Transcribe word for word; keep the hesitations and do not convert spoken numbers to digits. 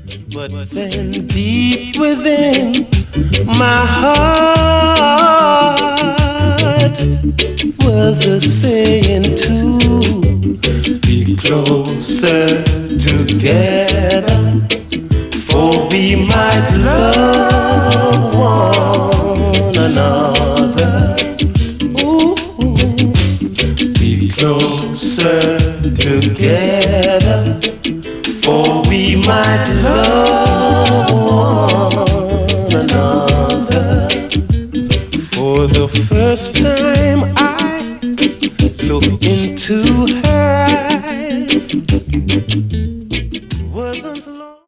But then deep within my heart was a saying to be closer together, for we might love one another. Ooh, be closer together, for we might love one another. For the first time I looked into her eyes,